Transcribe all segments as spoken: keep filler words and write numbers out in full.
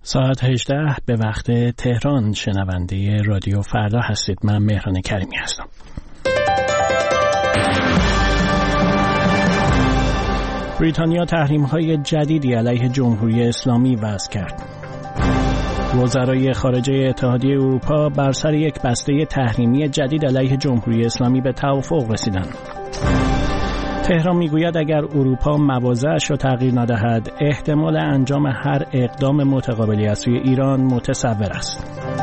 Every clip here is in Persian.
ساعت هجده به وقت تهران. شنونده رادیو فردا هستید. من مهران کریمی هستم. بریتانیا تحریم‌های جدیدی علیه جمهوری اسلامی وضع کرد. وزرای خارجه اتحادیه اروپا بر سر یک بسته تحریمی جدید علیه جمهوری اسلامی به توافق رسیدند. تهران میگوید اگر اروپا مواضعش را تغییر ندهد، احتمال انجام هر اقدام متقابلی از سوی ایران متصور است.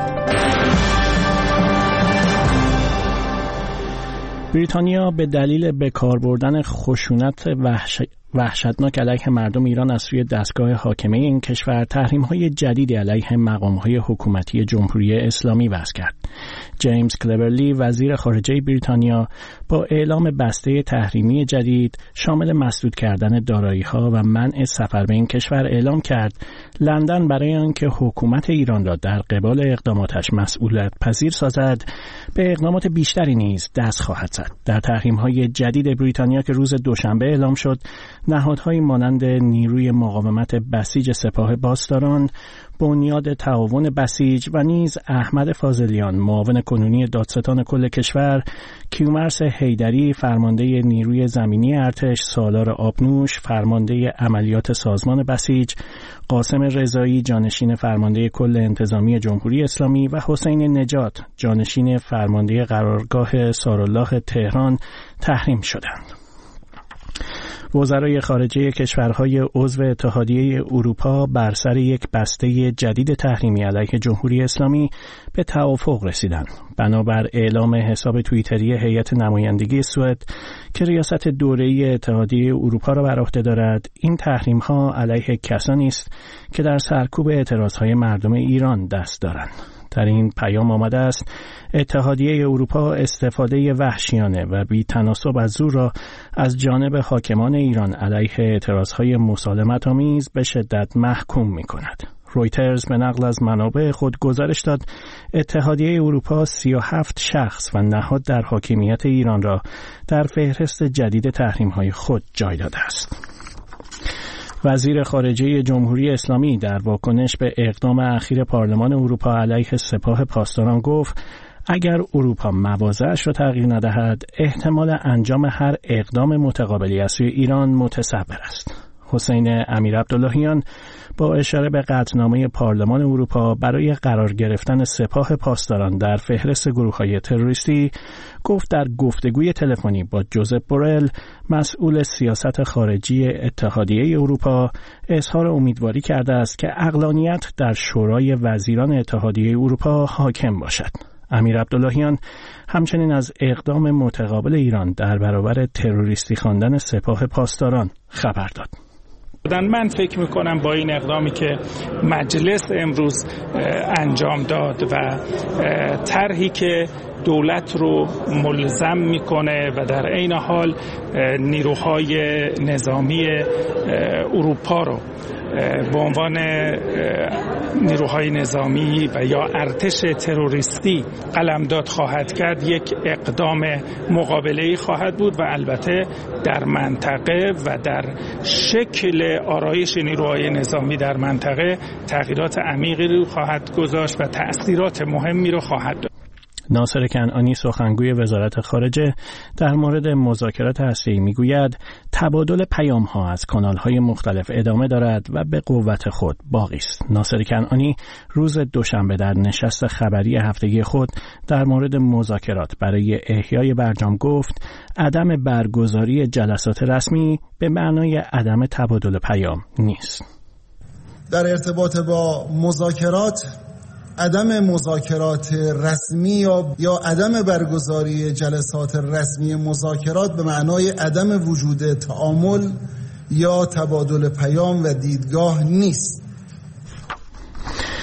بریتانیا به دلیل به کار بردن خشونت وحش... وحشتناک علیه مردم ایران از سوی دستگاه حاکمه این کشور تحریم‌های جدیدی علیه مقام‌های حکومتی جمهوری اسلامی وضع کرد. جیمز کلبرلی وزیر خارجه بریتانیا با اعلام بسته تحریمی جدید شامل مسدود کردن دارایی‌ها و منع سفر به این کشور اعلام کرد لندن برای آنکه حکومت ایران را در قبال اقداماتش مسئولیت پذیر سازد به اقدامات بیشتری نیز دست خواهد زد. در تحریم‌های جدید بریتانیا که روز دوشنبه اعلام شد، نهادهایی مانند نیروی مقاومت بسیج سپاه پاسداران، بنیاد تعاون بسیج و نیز احمد فاضلیان معاون کنونی دادستان کل کشور، کیومرث حیدری فرمانده نیروی زمینی ارتش، سالار آبنوش فرمانده عملیات سازمان بسیج، قاسم رضایی جانشین فرمانده کل انتظامی جمهوری اسلامی و حسین نجات جانشین فرمانده قرارگاه سارالله تهران تحریم شدند. وزرای خارجه کشورهای عضو اتحادیه اروپا بر سر یک بسته جدید تحریمی علیه جمهوری اسلامی به توافق رسیدند. بنابر اعلام حساب توییتری هیئت نمایندگی سوئد که ریاست دوره‌ای اتحادیه اروپا را بر عهده دارد، این تحریم‌ها علیه کسانی است که در سرکوب اعتراضهای مردم ایران دست دارند. در این پیام آمده است اتحادیه اروپا استفاده وحشیانه و بی تناسب از زور را از جانب حاکمان ایران علیه اعتراضهای مسالمت آمیز به شدت محکوم می کند. رویترز به نقل از منابع خود گزارش داد اتحادیه اروپا سی و هفت شخص و نهاد در حاکمیت ایران را در فهرست جدید تحریم‌های خود جای داده است. وزیر خارجه جمهوری اسلامی در واکنش به اقدام اخیر پارلمان اروپا علیه سپاه پاسداران گفت اگر اروپا مواضعش را تغییر ندهد، احتمال انجام هر اقدام متقابلی از سوی ایران متصور است. حسین امیرعبداللهیان با اشاره به قطعنامه پارلمان اروپا برای قرار گرفتن سپاه پاسداران در فهرست گروه‌های تروریستی گفت در گفتگوی تلفنی با جوزپ بورل مسئول سیاست خارجی اتحادیه اروپا اظهار امیدواری کرده است که عقلانیت در شورای وزیران اتحادیه اروپا حاکم باشد. امیرعبداللهیان همچنین از اقدام متقابل ایران در برابر تروریستی خواندن سپاه پاسداران خبر داد. من فکر میکنم با این اقدامی که مجلس امروز انجام داد و طرحی که دولت رو ملزم میکنه و در عین حال نیروهای نظامی اروپا رو به عنوان نیروهای نظامی و یا ارتش تروریستی قلمداد خواهد کرد، یک اقدام مقابله‌ای خواهد بود و البته در منطقه و در شکل آرایش نیروهای نظامی در منطقه تغییرات عمیقی رو خواهد گذاشت و تأثیرات مهمی رو خواهد داشت. ناصر کنعانی سخنگوی وزارت خارجه در مورد مذاکرات هسته‌ای میگوید تبادل پیام‌ها از کانال‌های مختلف ادامه دارد و به قوت خود باقی است. ناصر کنعانی روز دوشنبه در نشست خبری هفتگی خود در مورد مذاکرات برای احیای برجام گفت عدم برگزاری جلسات رسمی به معنای عدم تبادل پیام نیست. در ارتباط با مذاکرات، عدم مذاکرات رسمی یا یا عدم برگزاری جلسات رسمی مذاکرات به معنای عدم وجود تعامل یا تبادل پیام و دیدگاه نیست.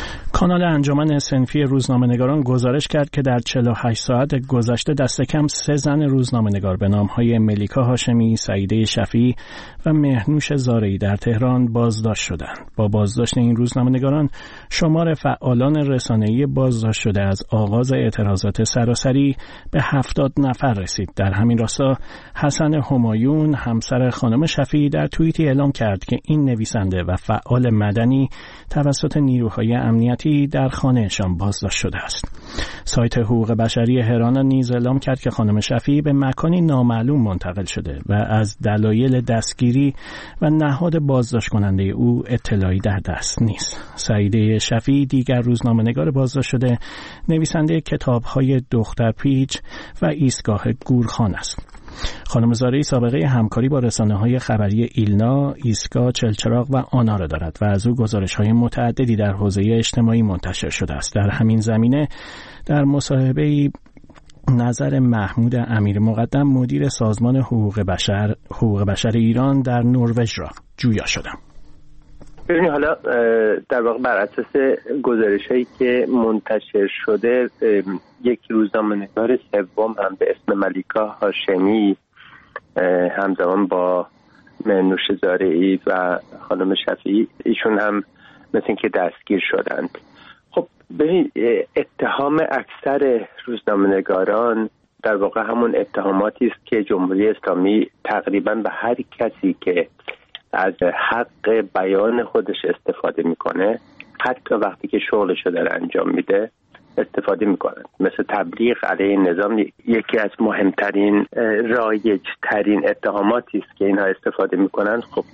کانال انجمن صنفی روزنامه‌نگاران گزارش کرد که در چهل و هشت ساعت گذشته دست کم سه زن روزنامه‌نگار به نام‌های ملیکا هاشمی، سعیده شفیعی و مهنوش زارعی در تهران بازداشت شدند. با بازداشت این روزنامه‌نگاران شمار فعالان رسانه‌ای بازداشت شده از آغاز اعتراضات سراسری به هفتاد نفر رسید. در همین راستا حسن همایون همسر خانم شفیعی در توییتی اعلام کرد که این نویسنده و فعال مدنی توسط نیروهای امنیتی در خانه‌شان بازداشت شده است. سایت حقوق بشری هران نیز اعلام کرد که خانم شفیعی به مکانی نامعلوم منتقل شده و از دلایل دستگیری و نهاد بازداشت کننده او اطلاعی در دست نیست. سعیده شفیعی دیگر روزنامه‌نگار بازداشت شده نویسنده کتاب‌های دختر پیچ و ایستگاه گورخان است. خانم زارعی سابقه همکاری با رسانه‌های خبری ایلنا، ایستگاه چلچراغ و آنا را دارد و از او گزارش‌های متعددی در حوزه اجتماعی منتشر شده است. در همین زمینه در مصاحبه‌ای نظر محمود امیر مقدم مدیر سازمان حقوق بشر حقوق بشر ایران در نروژ را جویا شدم. ببینید حالا در واقع بر اساس گزارش‌هایی که منتشر شده یک روزنامه‌نگار سوم هم به اسم ملیکا هاشمی همزمان با مهنوش زارعی و خانم شفیعی ایشون هم مثل اینکه دستگیر شدند. خب ببینید اتهام اکثر روزنامه‌نگاران در واقع همون اتهاماتی است که جمهوری اسلامی تقریباً به هر کسی که از حق بیان خودش استفاده میکنه، حتی وقتی که شغلشو داره انجام میده استفاده میکنن. مثل تبلیغ علیه نظام یکی از مهمترین رایجترین اتهاماتی است که اینها استفاده میکنن. خب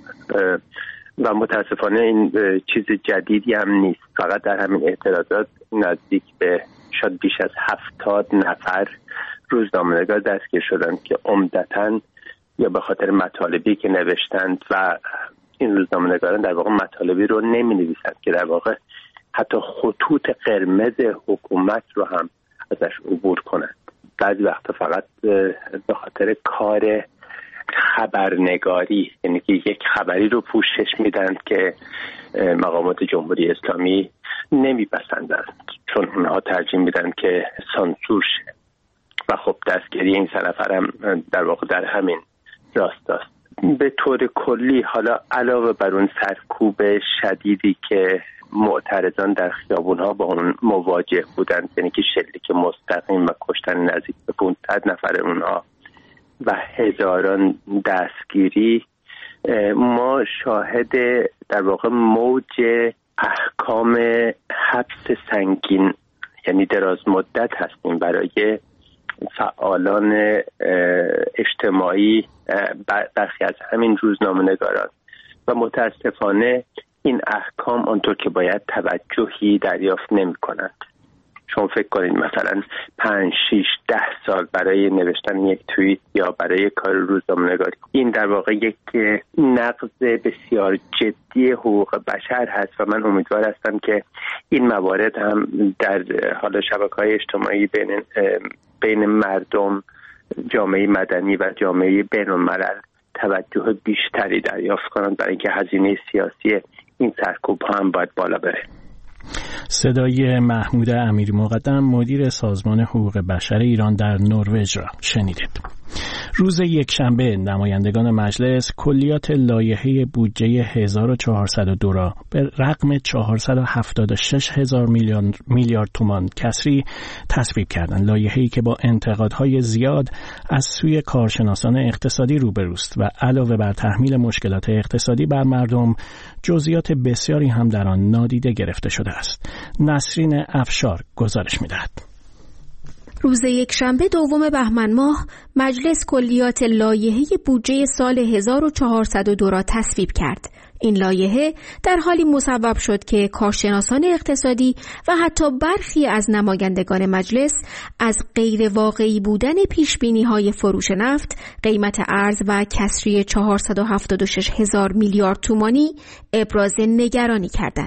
و متاسفانه این چیز جدیدی هم نیست. فقط در همین اعتراضات نزدیک به شاید بیش از هفتاد نفر روزنامه‌نگار دستگیر شدن که عمدتاً یا به خاطر مطالبی که نوشتند و این روزنامه‌نگاران در واقع مطالبی رو نمی‌نویسند که در واقع حتی خطوط قرمز حکومت رو هم ازش عبور کنند. بعضی وقتا فقط به خاطر کار خبرنگاری، یعنی که یک خبری رو پوشش میدن که مقامات جمهوری اسلامی نمیپسندند، چون اونها ترجیح میدن که سانسور شه. و خب دستگیری این سه نفر هم در واقع در همین راست است. به طور کلی حالا علاوه بر اون سرکوب شدیدی که معترضان در خیابون‌ها با اون مواجه بودند، یعنی که شلیک مستقیم و کشتن نزدیک به پانصد نفر اونها و هزاران دستگیری، ما شاهد در واقع موج احکام حبس سنگین یعنی دراز مدت هستیم برای فعالان اجتماعی برخی از همین روزنامه‌نگاران و متاسفانه این احکام آنطور که باید توجهی دریافت نمی‌کنند. چون فکر کنید مثلا پنج شش ده سال برای نوشتن یک توییت یا برای کار روزنامه‌نگاری، این در واقع یک نقض بسیار جدی حقوق بشر هست و من امیدوار هستم که این موارد هم در حال شبکه‌های اجتماعی بین بین مردم، جامعه مدنی و جامعه بین‌الملل توجه بیشتری دریافت کنند، برای اینکه هزینه سیاسی این سرکوب ها هم باید بالا بره. صدای محمود امیر مقدم مدیر سازمان حقوق بشر ایران در نروژ را شنیدید. روز یکشنبه نمایندگان مجلس کلیات لایحه بودجه هزار و چهارصد و دو را به رقم چهارصد و هفتاد و شش هزار میلیارد تومان کسری تصویب کردند. لایحه‌ای که با انتقادهای زیاد از سوی کارشناسان اقتصادی روبروست و علاوه بر تحمیل مشکلات اقتصادی بر مردم، جزئیات بسیاری هم در آن نادیده گرفته شده است. نسرین افشار گزارش می‌دهد. روز یکشنبه دوم بهمن ماه مجلس کلیات لایحه بودجه سال هزار و چهارصد و دو را تصویب کرد. این لایحه در حالی مصوب شد که کارشناسان اقتصادی و حتی برخی از نمایندگان مجلس از غیر واقعی بودن پیشبینی‌های فروش نفت، قیمت ارز و کسری چهارصد و هفتاد و شش هزار میلیارد تومانی ابراز نگرانی کردند.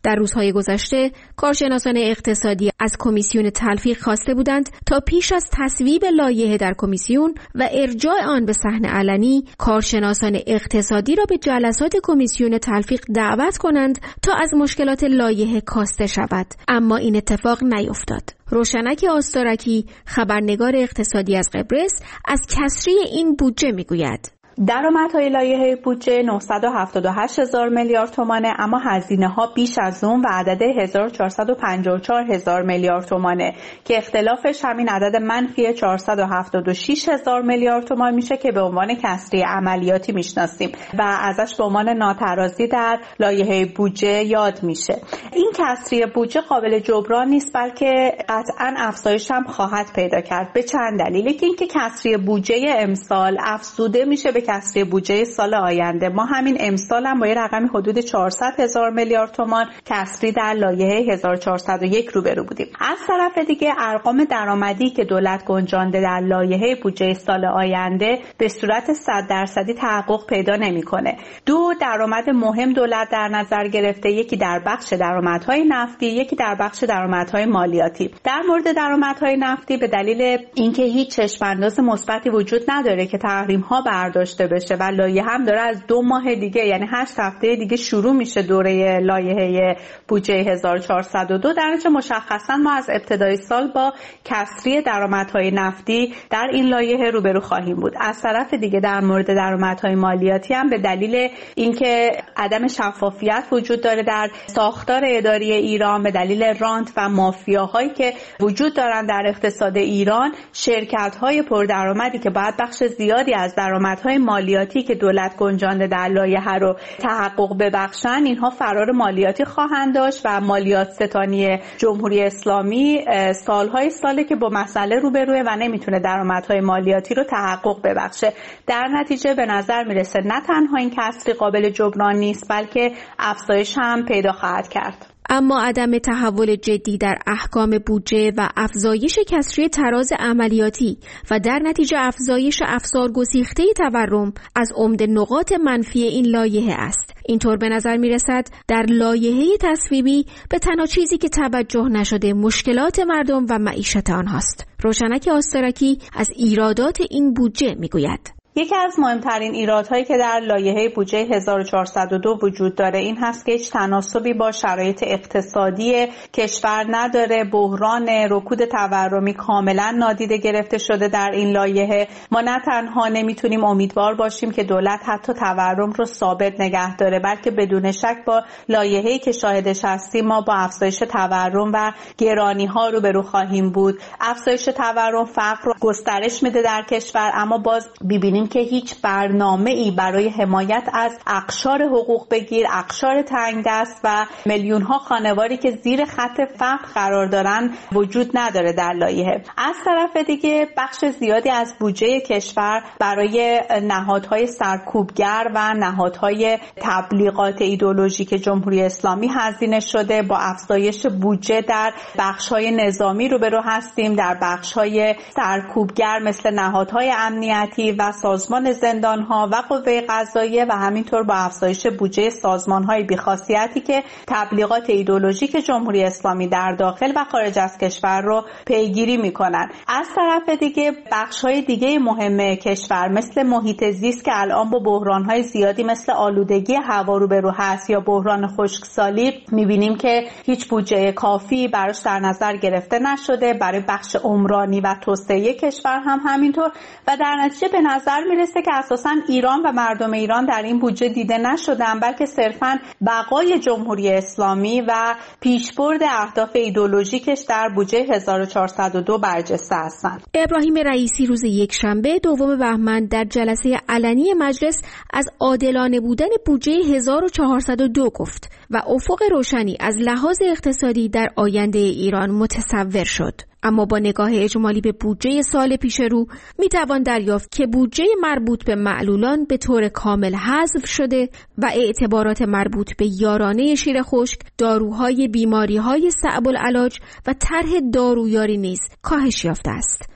در روزهای گذشته کارشناسان اقتصادی از کمیسیون تلفیق خواسته بودند تا پیش از تصویب لایحه در کمیسیون و ارجاع آن به صحن علنی، کارشناسان اقتصادی را به جلسات کمیسیون تلفیق دعوت کنند تا از مشکلات لایحه کاسته شود، اما این اتفاق نیفتاد. روشنک آستارکی، خبرنگار اقتصادی از قبرس، از کسری این بودجه میگوید: درآمدهای لایحه بودجه نهصد و هفتاد و هشت هزار میلیارد تومانه، اما هزینه‌ها بیش از اون و عدد هزار و چهارصد و پنجاه و چهار هزار میلیارد تومانه که اختلافش همین عدد منفی چهارصد و هفتاد و شش هزار میلیارد تومان میشه که به عنوان کسری عملیاتی میشناسیم و ازش به عنوان ناترازی در لایحه بودجه یاد میشه. این کسری بودجه قابل جبران نیست، بلکه قطعاً افزایش هم خواهد پیدا کرد. به چند دلیل. یکی اینکه کسری بودجه امسال افزوده میشه به کسری بودجه سال آینده. ما همین امسال هم با یه رقم حدود چهارصد هزار میلیارد تومان کسری در لایحه هزار و چهارصد و یک روبرو بودیم. از طرف دیگه ارقام درآمدی که دولت گنجانده در لایحه بودجه سال آینده به صورت صد درصدی تحقق پیدا نمیکنه. دو درآمد مهم دولت در نظر گرفته، یکی در بخش درآمدهای نفتی، یکی در بخش درآمدهای مالیاتی. در مورد درآمدهای نفتی به دلیل اینکه هیچ چشم‌انداز مثبتی وجود نداره که تحریم‌ها برداشته بشه و لایحه هم داره از دو ماه دیگه یعنی هشت هفته دیگه شروع میشه دوره لایحه بودجه هزار و چهارصد و دو، در نتیجه مشخصا ما از ابتدای سال با کسری درآمدهای نفتی در این لایحه روبرو خواهیم بود. از طرف دیگه در مورد درآمدهای مالیاتی هم به دلیل اینکه عدم شفافیت وجود داره در ساختار اداری ایران، به دلیل رانت و مافیاهایی که وجود دارن در اقتصاد ایران، شرکت‌های پردرآمدی که باید بخش زیادی از درآمدهای مالیاتی که دولت گنجانده در لایحه رو تحقق ببخشن، اینها فرار مالیاتی خواهند داشت و مالیات ستانی جمهوری اسلامی سالهای ساله که با مسئله روبروه و نمیتونه درآمدهای مالیاتی رو تحقق ببخشه. در نتیجه به نظر میرسه نه تنها این کسری قابل جبران نیست، بلکه افزایش هم پیدا خواهد کرد. اما عدم تحول جدی در احکام بودجه و افزایش کسری تراز عملیاتی و در نتیجه افزایش افزار گسیخته تورم از عمده نقاط منفی این لایحه است. اینطور به نظر می رسد در لایحه تصویبی به تنها چیزی که توجه نشده مشکلات مردم و معیشت آنهاست. روشنک آستارکی از ایرادات این بودجه می گوید: یکی از مهمترین ایرادهایی که در لایحه بودجه هزار و چهارصد و دو وجود داره این هست که هیچ تناسبی با شرایط اقتصادی کشور نداره. بحران رکود تورمی کاملا نادیده گرفته شده در این لایحه. ما نه تنها نمیتونیم امیدوار باشیم که دولت حتی تورم رو ثابت نگه داره، بلکه بدون شک با لایحه‌ای که شاهدش هستیم ما با افزایش تورم و گرانی‌ها روبرو خواهیم بود. افزایش تورم فقر رو گسترش میده در کشور، اما باز ببینیم که هیچ برنامه‌ای برای حمایت از اقشار حقوق بگیر، اقشار تنگ دست و میلیون‌ها خانواری که زیر خط فقر قرار دارن وجود نداره در لایحه. از طرف دیگه بخش زیادی از بودجه کشور برای نهادهای سرکوبگر و نهادهای تبلیغات ایدئولوژیک جمهوری اسلامی هزینه شده. با افزایش بودجه در بخش‌های نظامی روبرو هستیم، در بخش‌های سرکوبگر مثل نهادهای امنیتی و سازمان زندان‌ها و قوه قضاییه و همینطور با افزایش بودجه سازمان‌های بی‌خاصیتی که تبلیغات ایدئولوژیک جمهوری اسلامی در داخل و خارج از کشور رو پیگیری می‌کنند. از طرف دیگه بخش‌های دیگه مهم کشور مثل محیط زیست که الان با بحران‌های زیادی مثل آلودگی هوا روبرو هست یا بحران خشکسالی، می‌بینیم که هیچ بودجه کافی براش در نظر گرفته نشده. برای بخش عمرانی و توسعه کشور هم همینطور و در نتیجه به نظر میرسه که اساساً ایران و مردم ایران در این بودجه دیده نشدن، بلکه صرفاً بقای جمهوری اسلامی و پیشبرد اهداف ایدئولوژیکش در بودجه هزار و چهارصد و دو برجسته هستند. ابراهیم رئیسی روز یکشنبه دوم بهمن در جلسه علنی مجلس از عادلانه بودن بودجه هزار و چهارصد و دو گفت و افق روشنی از لحاظ اقتصادی در آینده ایران متصور شد. اما با نگاه اجمالی به بودجه سال پیش رو می توان دریافت که بودجه مربوط به معلولان به طور کامل حذف شده و اعتبارات مربوط به یارانه شیر خشک، داروهای بیماری‌های صعب العلاج و طرح دارویاری نیز کاهش یافته است.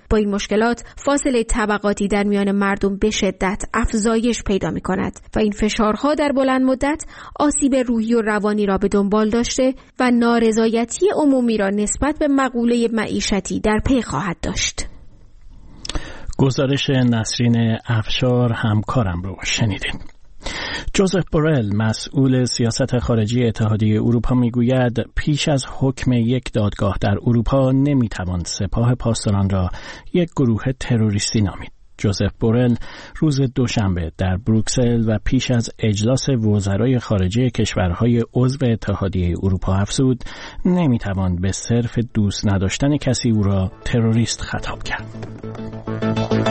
با این مشکلات فاصله طبقاتی در میان مردم به شدت افزایش پیدا می کند و این فشارها در بلند مدت آسیب روحی و روانی را به دنبال داشته و نارضایتی عمومی را نسبت به مقوله معیشتی در پی خواهد داشت. گزارش نسرین افشار همکارم رو شنیدیم. جوزف بورل مسئول سیاست خارجی اتحادیه اروپا میگوید پیش از حکم یک دادگاه در اروپا نمیتوان سپاه پاسداران را یک گروه تروریستی نامید. جوزف بورل روز دوشنبه در بروکسل و پیش از اجلاس وزرای خارجه کشورهای عضو اتحادیه اروپا افزود نمیتوان به صرف دوست نداشتن کسی او را تروریست خطاب کرد.